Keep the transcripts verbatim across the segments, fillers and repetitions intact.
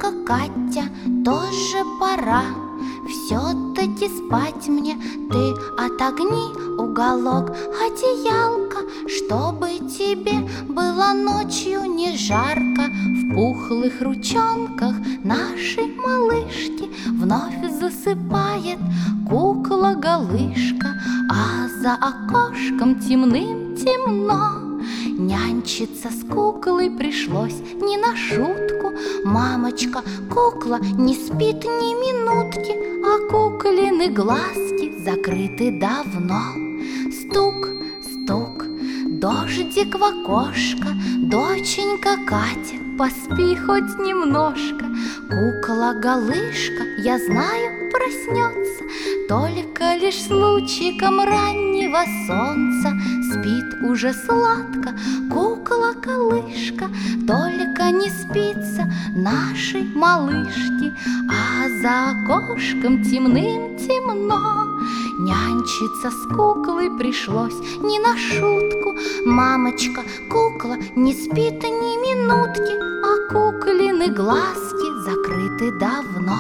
Доченька Катя, тоже пора. Все-таки спать мне, ты отогни уголок одеялка, чтобы тебе было ночью не жарко. В пухлых ручонках нашей малышки вновь засыпает кукла-галышка, а за окошком темным темно. Нянчиться с куклой пришлось не на шутку. Мамочка, кукла не спит ни минутки, а куклины глазки закрыты давно. Стук, стук, дождик в окошко. Доченька Катя, поспи хоть немножко. Кукла-галышка, я знаю, проснется только лишь с лучиком раннего солнца. Спит уже сладко кукла-галышка, только не спится нашей малышке, а за окошком темным темно. Нянчиться с куклой пришлось не на шутку. Мамочка, кукла не спит ни минутки, а куклины глазки закрыты давно.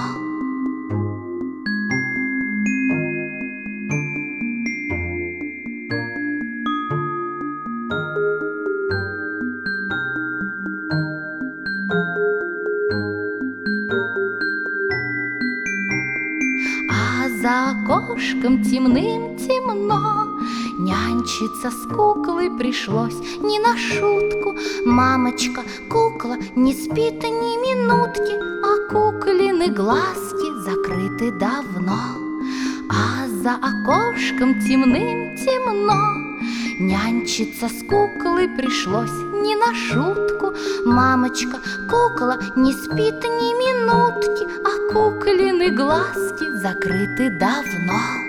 А за окошком темным темно. Нянчиться с куклой пришлось не на шутку. Мамочка, кукла не спит ни минутки, а куклины глазки закрыты давно. А за окошком темным темно. Нянчиться с куклой пришлось не на шутку. Мамочка, кукла не спит ни минутки, а куклины глазки закрыты давно.